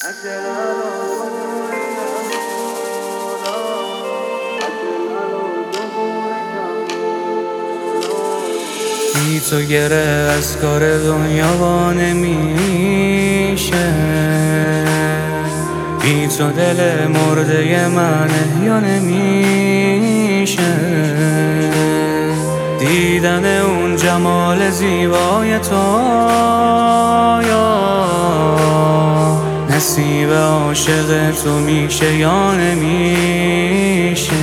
بی تو گره از کار دنیا وا نمیشه، بی تو دل مرده من احیا نمیشه. دیدن اون جمال زیبای تو یا نصیب عاشق تو میشه یا نمیشه.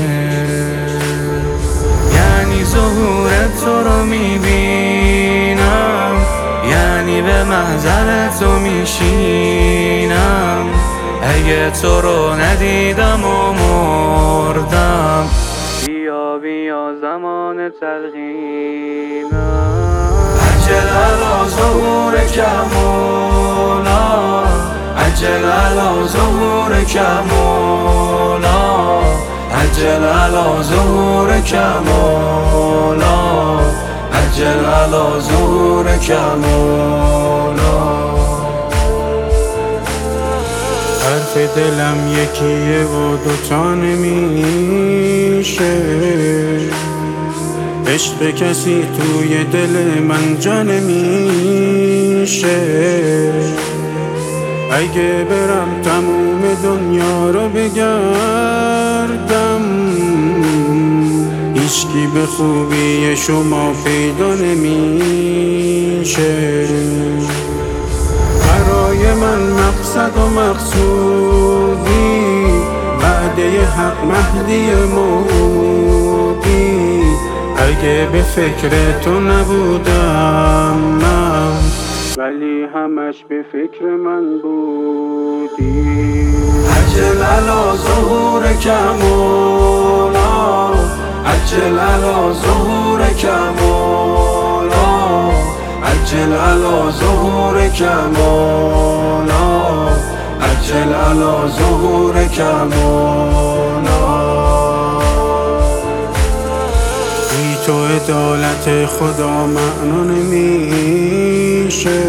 یعنی ظهور تو رو میبینم، یعنی به محضر تو میشینم. اگه تو رو ندیدم و مردم، بیا بیا زمان تلقینم. عجل علی ظهور کمولا، عجل علی ظهور کمولا، عجل علی ظهور کمولا، عجل علی ظهور کمولا. حرف دلم یکیه و دوتا نمیشه، عشق کسی توی دل من جا نمیشه. اگه برم تموم دنیا رو بگردم، هیچکی به خوبی شما پیدا نمیشه. برای من مقصد و مقصودی، وعده حق مهدی موعودی. اگه به فکر تو نبودم من، ولی همش به فکر من بودی. عجل علی ظهور کمولا، عجل علی ظهور کمولا، عجل علی ظهور کمولا، عجل علی ظهور کمولا. بی تو عدالت خدا معنا نمیشه،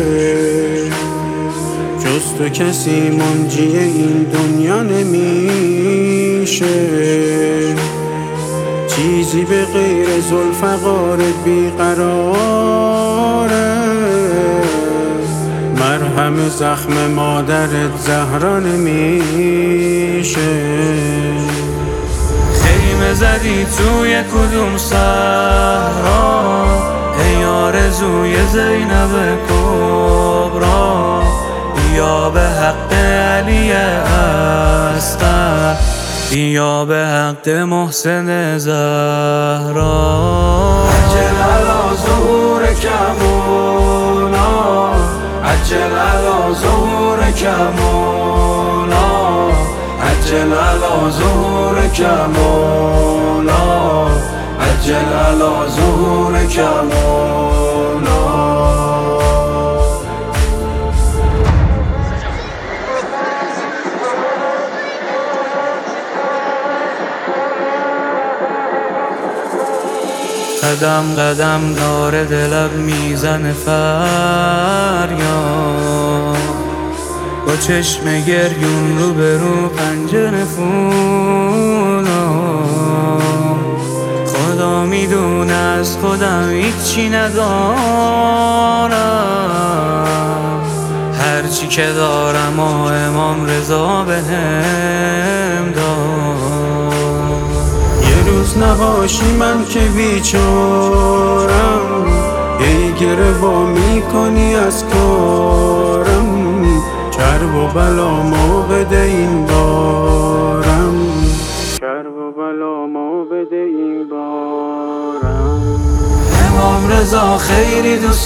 جز تو کسی منجی این دنیا نمیشه. چیزی به غیر ذوالفقارت بیقراره، مرهم زخم مادرت زهرا نمیشه. خیمه زدی توی کدوم صحرا، ای آرزوی زینب کبرا. بیا به حق علی اصغر، بیا به حق محسن زهرا. عجل علی ظهور کمولا، عجل علی ظهور کمولا، عجل علی ظهور کمولا، عجل علی ظهور کمولا. قدم قدم داره دلم میزنه فریاد، با چشم گریون رو به رو پنجره فولا. خدا میدونه از خودم هیچی ندارم، هرچی که دارم و امام رضا بهم داد. یه روز نباشی من که بیچارم، ای گره وا میکنی از کارم. کرب و بلا ما بده این بارم، کرب و بلا ما بده این بارم. امام رضا خیلی دوست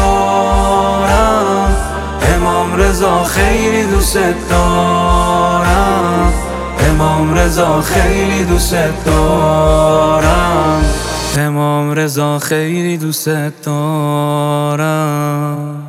دارم، امام رضا خیلی دوست دارم، امام رضا خیلی دوست دارم، امام رضا خیلی دوست دارم.